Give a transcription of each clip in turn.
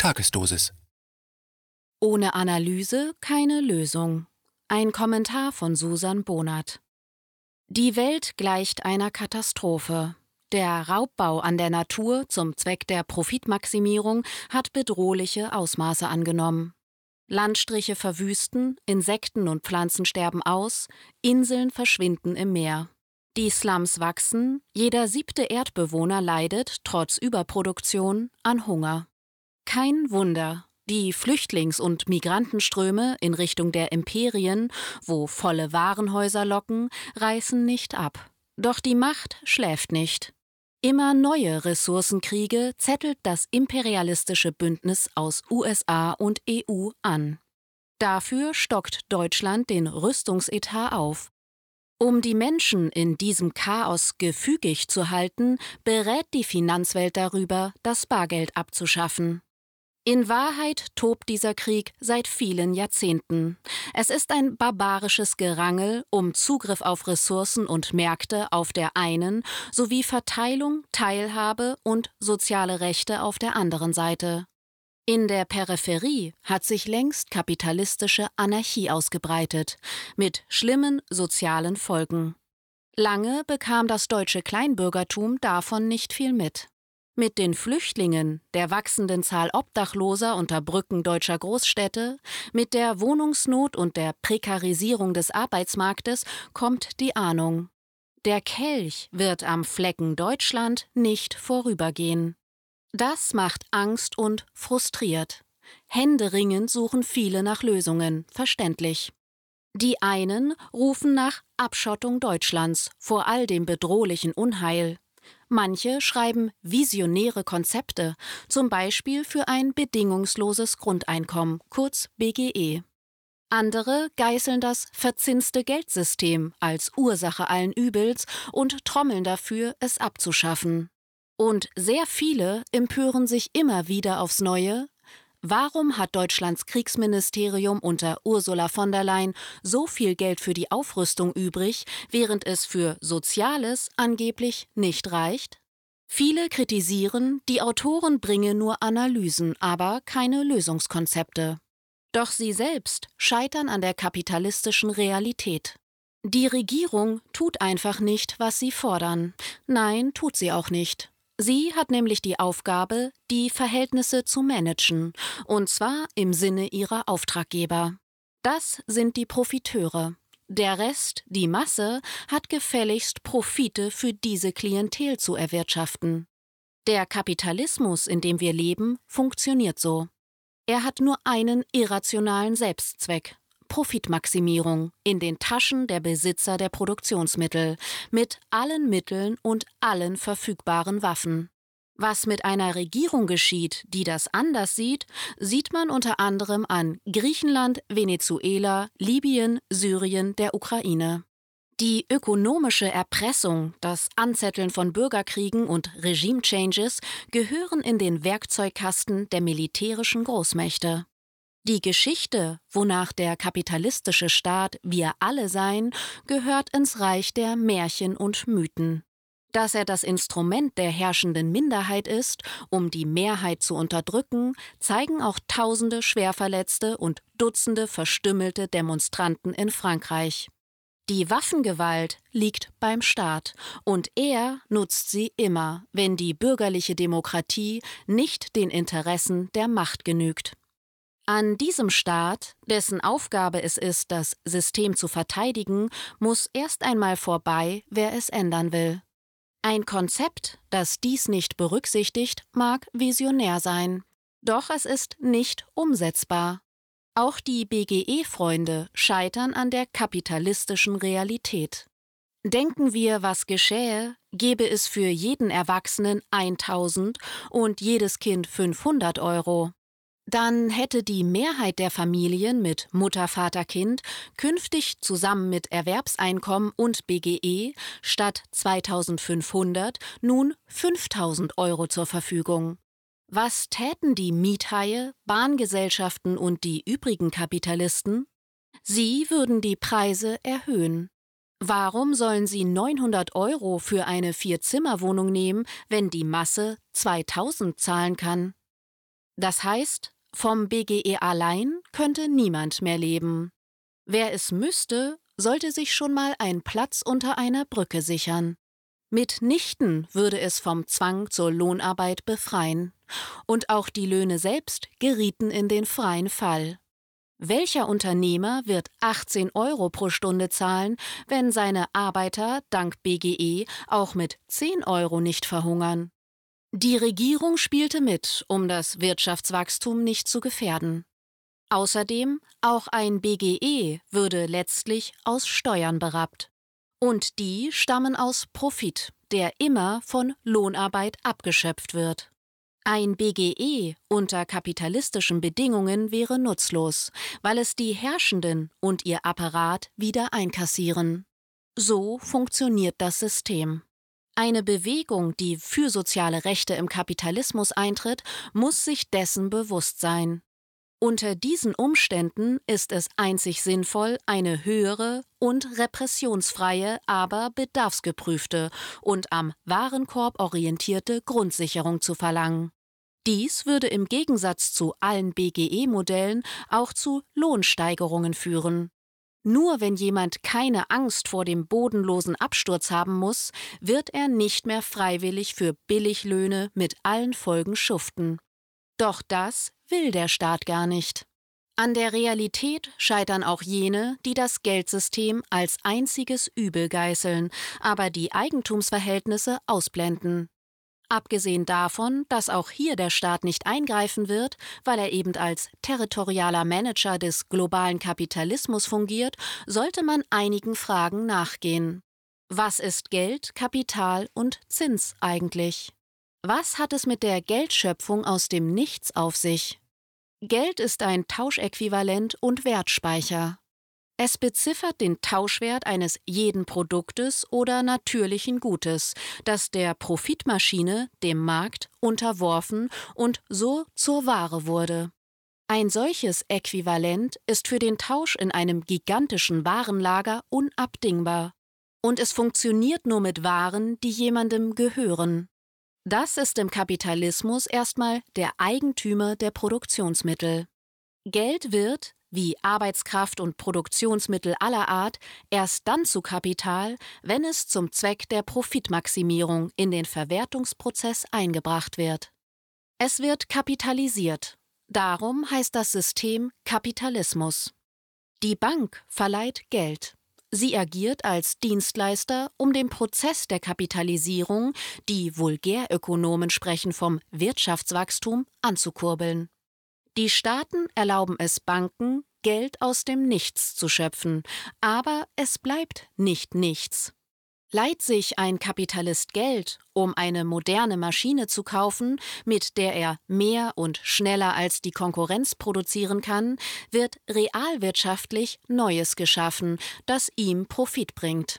Tagesdosis. Ohne Analyse keine Lösung. Ein Kommentar von Susan Bohnert. Die Welt gleicht einer Katastrophe. Der Raubbau an der Natur zum Zweck der Profitmaximierung hat bedrohliche Ausmaße angenommen. Landstriche verwüsten, Insekten und Pflanzen sterben aus, Inseln verschwinden im Meer. Die Slums wachsen, jeder 7. Erdbewohner leidet, trotz Überproduktion, an Hunger. Kein Wunder, die Flüchtlings- und Migrantenströme in Richtung der Imperien, wo volle Warenhäuser locken, reißen nicht ab. Doch die Macht schläft nicht. Immer neue Ressourcenkriege zettelt das imperialistische Bündnis aus USA und EU an. Dafür stockt Deutschland den Rüstungsetat auf. Um die Menschen in diesem Chaos gefügig zu halten, berät die Finanzwelt darüber, das Bargeld abzuschaffen. In Wahrheit tobt dieser Krieg seit vielen Jahrzehnten. Es ist ein barbarisches Gerangel um Zugriff auf Ressourcen und Märkte auf der einen sowie Verteilung, Teilhabe und soziale Rechte auf der anderen Seite. In der Peripherie hat sich längst kapitalistische Anarchie ausgebreitet, mit schlimmen sozialen Folgen. Lange bekam das deutsche Kleinbürgertum davon nicht viel mit. Mit den Flüchtlingen, der wachsenden Zahl Obdachloser unter Brücken deutscher Großstädte, mit der Wohnungsnot und der Prekarisierung des Arbeitsmarktes kommt die Ahnung: Der Kelch wird am Flecken Deutschland nicht vorübergehen. Das macht Angst und frustriert. Händeringend suchen viele nach Lösungen, verständlich. Die einen rufen nach Abschottung Deutschlands vor all dem bedrohlichen Unheil. Manche schreiben visionäre Konzepte, zum Beispiel für ein bedingungsloses Grundeinkommen, kurz BGE. Andere geißeln das verzinste Geldsystem als Ursache allen Übels und trommeln dafür, es abzuschaffen. Und sehr viele empören sich immer wieder aufs Neue: Warum hat Deutschlands Kriegsministerium unter Ursula von der Leyen so viel Geld für die Aufrüstung übrig, während es für Soziales angeblich nicht reicht? Viele kritisieren, die Autoren bringen nur Analysen, aber keine Lösungskonzepte. Doch sie selbst scheitern an der kapitalistischen Realität. Die Regierung tut einfach nicht, was sie fordern. Nein, tut sie auch nicht. Sie hat nämlich die Aufgabe, die Verhältnisse zu managen, und zwar im Sinne ihrer Auftraggeber. Das sind die Profiteure. Der Rest, die Masse, hat gefälligst Profite für diese Klientel zu erwirtschaften. Der Kapitalismus, in dem wir leben, funktioniert so. Er hat nur einen irrationalen Selbstzweck: Profitmaximierung in den Taschen der Besitzer der Produktionsmittel, mit allen Mitteln und allen verfügbaren Waffen. Was mit einer Regierung geschieht, die das anders sieht, sieht man unter anderem an Griechenland, Venezuela, Libyen, Syrien, der Ukraine. Die ökonomische Erpressung, das Anzetteln von Bürgerkriegen und Regime-Changes gehören in den Werkzeugkasten der militärischen Großmächte. Die Geschichte, wonach der kapitalistische Staat wir alle seien, gehört ins Reich der Märchen und Mythen. Dass er das Instrument der herrschenden Minderheit ist, um die Mehrheit zu unterdrücken, zeigen auch Tausende Schwerverletzte und Dutzende verstümmelte Demonstranten in Frankreich. Die Waffengewalt liegt beim Staat, und er nutzt sie immer, wenn die bürgerliche Demokratie nicht den Interessen der Macht genügt. An diesem Staat, dessen Aufgabe es ist, das System zu verteidigen, muss erst einmal vorbei, wer es ändern will. Ein Konzept, das dies nicht berücksichtigt, mag visionär sein. Doch es ist nicht umsetzbar. Auch die BGE-Freunde scheitern an der kapitalistischen Realität. Denken wir, was geschähe, gäbe es für jeden Erwachsenen 1.000 und jedes Kind 500 Euro. Dann hätte die Mehrheit der Familien mit Mutter, Vater, Kind künftig zusammen mit Erwerbseinkommen und BGE statt 2.500 nun 5.000 Euro zur Verfügung. Was täten die Miethaie, Bahngesellschaften und die übrigen Kapitalisten? Sie würden die Preise erhöhen. Warum sollen sie 900 Euro für eine 4-Zimmer-Wohnung nehmen, wenn die Masse 2.000 zahlen kann? Das heißt, vom BGE allein könnte niemand mehr leben. Wer es müsste, sollte sich schon mal einen Platz unter einer Brücke sichern. Mitnichten würde es vom Zwang zur Lohnarbeit befreien. Und auch die Löhne selbst gerieten in den freien Fall. Welcher Unternehmer wird 18 Euro pro Stunde zahlen, wenn seine Arbeiter dank BGE auch mit 10 Euro nicht verhungern? Die Regierung spielte mit, um das Wirtschaftswachstum nicht zu gefährden. Außerdem, auch ein BGE würde letztlich aus Steuern berappt. Und die stammen aus Profit, der immer von Lohnarbeit abgeschöpft wird. Ein BGE unter kapitalistischen Bedingungen wäre nutzlos, weil es die Herrschenden und ihr Apparat wieder einkassieren. So funktioniert das System. Eine Bewegung, die für soziale Rechte im Kapitalismus eintritt, muss sich dessen bewusst sein. Unter diesen Umständen ist es einzig sinnvoll, eine höhere und repressionsfreie, aber bedarfsgeprüfte und am Warenkorb orientierte Grundsicherung zu verlangen. Dies würde im Gegensatz zu allen BGE-Modellen auch zu Lohnsteigerungen führen. Nur wenn jemand keine Angst vor dem bodenlosen Absturz haben muss, wird er nicht mehr freiwillig für Billiglöhne mit allen Folgen schuften. Doch das will der Staat gar nicht. An der Realität scheitern auch jene, die das Geldsystem als einziges Übel geißeln, aber die Eigentumsverhältnisse ausblenden. Abgesehen davon, dass auch hier der Staat nicht eingreifen wird, weil er eben als territorialer Manager des globalen Kapitalismus fungiert, sollte man einigen Fragen nachgehen. Was ist Geld, Kapital und Zins eigentlich? Was hat es mit der Geldschöpfung aus dem Nichts auf sich? Geld ist ein Tauschäquivalent und Wertspeicher. Es beziffert den Tauschwert eines jeden Produktes oder natürlichen Gutes, das der Profitmaschine, dem Markt, unterworfen und so zur Ware wurde. Ein solches Äquivalent ist für den Tausch in einem gigantischen Warenlager unabdingbar. Und es funktioniert nur mit Waren, die jemandem gehören. Das ist im Kapitalismus erstmal der Eigentümer der Produktionsmittel. Geld wird, wie Arbeitskraft und Produktionsmittel aller Art, erst dann zu Kapital, wenn es zum Zweck der Profitmaximierung in den Verwertungsprozess eingebracht wird. Es wird kapitalisiert. Darum heißt das System Kapitalismus. Die Bank verleiht Geld. Sie agiert als Dienstleister, um den Prozess der Kapitalisierung, die Vulgärökonomen sprechen vom Wirtschaftswachstum, anzukurbeln. Die Staaten erlauben es Banken, Geld aus dem Nichts zu schöpfen, aber es bleibt nicht nichts. Leiht sich ein Kapitalist Geld, um eine moderne Maschine zu kaufen, mit der er mehr und schneller als die Konkurrenz produzieren kann, wird realwirtschaftlich Neues geschaffen, das ihm Profit bringt.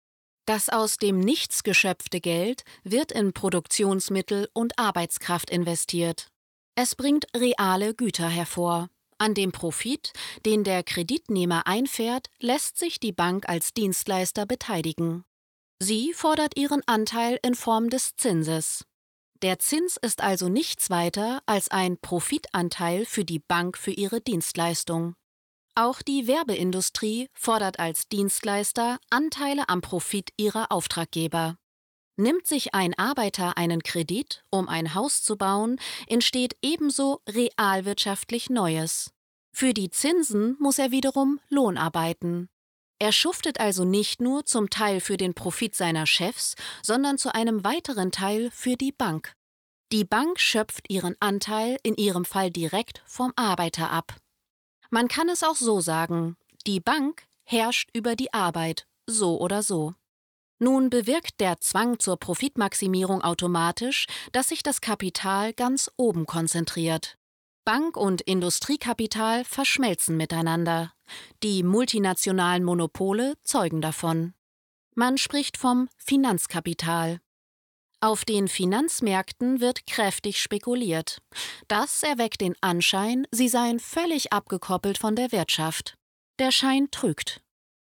Das aus dem Nichts geschöpfte Geld wird in Produktionsmittel und Arbeitskraft investiert. Es bringt reale Güter hervor. An dem Profit, den der Kreditnehmer einfährt, lässt sich die Bank als Dienstleister beteiligen. Sie fordert ihren Anteil in Form des Zinses. Der Zins ist also nichts weiter als ein Profitanteil für die Bank für ihre Dienstleistung. Auch die Werbeindustrie fordert als Dienstleister Anteile am Profit ihrer Auftraggeber. Nimmt sich ein Arbeiter einen Kredit, um ein Haus zu bauen, entsteht ebenso realwirtschaftlich Neues. Für die Zinsen muss er wiederum Lohn arbeiten. Er schuftet also nicht nur zum Teil für den Profit seiner Chefs, sondern zu einem weiteren Teil für die Bank. Die Bank schöpft ihren Anteil in ihrem Fall direkt vom Arbeiter ab. Man kann es auch so sagen, die Bank herrscht über die Arbeit, so oder so. Nun bewirkt der Zwang zur Profitmaximierung automatisch, dass sich das Kapital ganz oben konzentriert. Bank- und Industriekapital verschmelzen miteinander. Die multinationalen Monopole zeugen davon. Man spricht vom Finanzkapital. Auf den Finanzmärkten wird kräftig spekuliert. Das erweckt den Anschein, sie seien völlig abgekoppelt von der Wirtschaft. Der Schein trügt.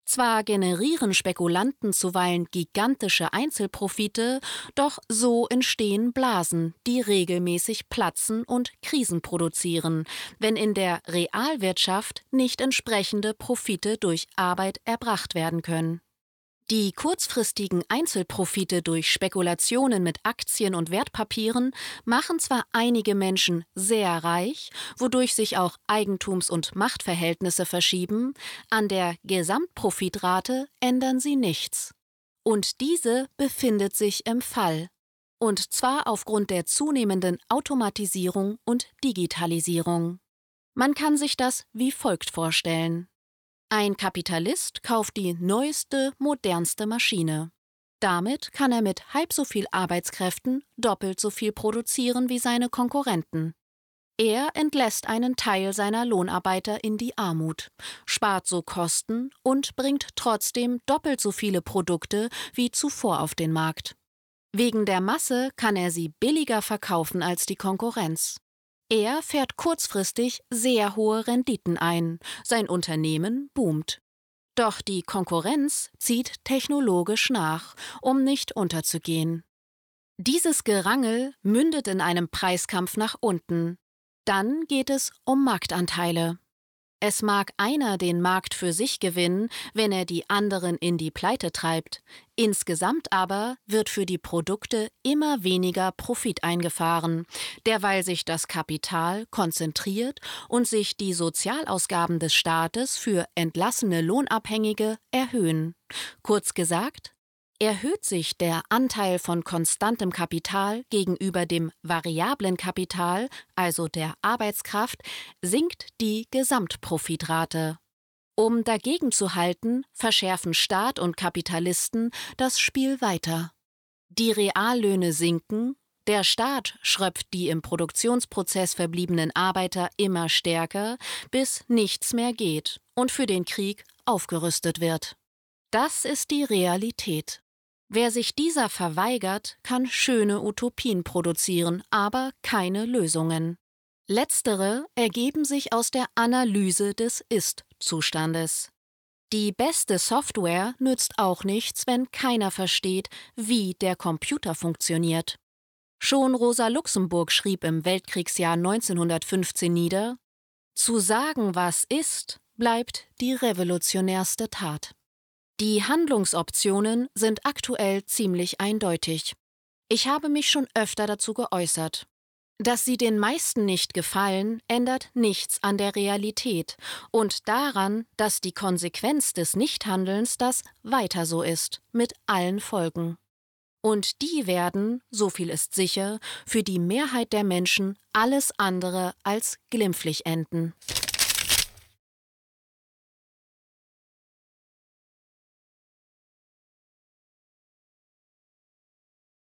Zwar generieren Spekulanten zuweilen gigantische Einzelprofite, doch so entstehen Blasen, die regelmäßig platzen und Krisen produzieren, wenn in der Realwirtschaft nicht entsprechende Profite durch Arbeit erbracht werden können. Die kurzfristigen Einzelprofite durch Spekulationen mit Aktien und Wertpapieren machen zwar einige Menschen sehr reich, wodurch sich auch Eigentums- und Machtverhältnisse verschieben, an der Gesamtprofitrate ändern sie nichts. Und diese befindet sich im Fall. Und zwar aufgrund der zunehmenden Automatisierung und Digitalisierung. Man kann sich das wie folgt vorstellen. Ein Kapitalist kauft die neueste, modernste Maschine. Damit kann er mit halb so viel Arbeitskräften doppelt so viel produzieren wie seine Konkurrenten. Er entlässt einen Teil seiner Lohnarbeiter in die Armut, spart so Kosten und bringt trotzdem doppelt so viele Produkte wie zuvor auf den Markt. Wegen der Masse kann er sie billiger verkaufen als die Konkurrenz. Er fährt kurzfristig sehr hohe Renditen ein, sein Unternehmen boomt. Doch die Konkurrenz zieht technologisch nach, um nicht unterzugehen. Dieses Gerangel mündet in einem Preiskampf nach unten. Dann geht es um Marktanteile. Es mag einer den Markt für sich gewinnen, wenn er die anderen in die Pleite treibt. Insgesamt aber wird für die Produkte immer weniger Profit eingefahren, derweil sich das Kapital konzentriert und sich die Sozialausgaben des Staates für entlassene Lohnabhängige erhöhen. Kurz gesagt, erhöht sich der Anteil von konstantem Kapital gegenüber dem variablen Kapital, also der Arbeitskraft, sinkt die Gesamtprofitrate. Um dagegen zu halten, verschärfen Staat und Kapitalisten das Spiel weiter. Die Reallöhne sinken, der Staat schröpft die im Produktionsprozess verbliebenen Arbeiter immer stärker, bis nichts mehr geht und für den Krieg aufgerüstet wird. Das ist die Realität. Wer sich dieser verweigert, kann schöne Utopien produzieren, aber keine Lösungen. Letztere ergeben sich aus der Analyse des Ist-Zustandes. Die beste Software nützt auch nichts, wenn keiner versteht, wie der Computer funktioniert. Schon Rosa Luxemburg schrieb im Weltkriegsjahr 1915 nieder: Zu sagen, was ist, bleibt die revolutionärste Tat. Die Handlungsoptionen sind aktuell ziemlich eindeutig. Ich habe mich schon öfter dazu geäußert. Dass sie den meisten nicht gefallen, ändert nichts an der Realität und daran, dass die Konsequenz des Nichthandelns das weiter so ist, mit allen Folgen. Und die werden, so viel ist sicher, für die Mehrheit der Menschen alles andere als glimpflich enden.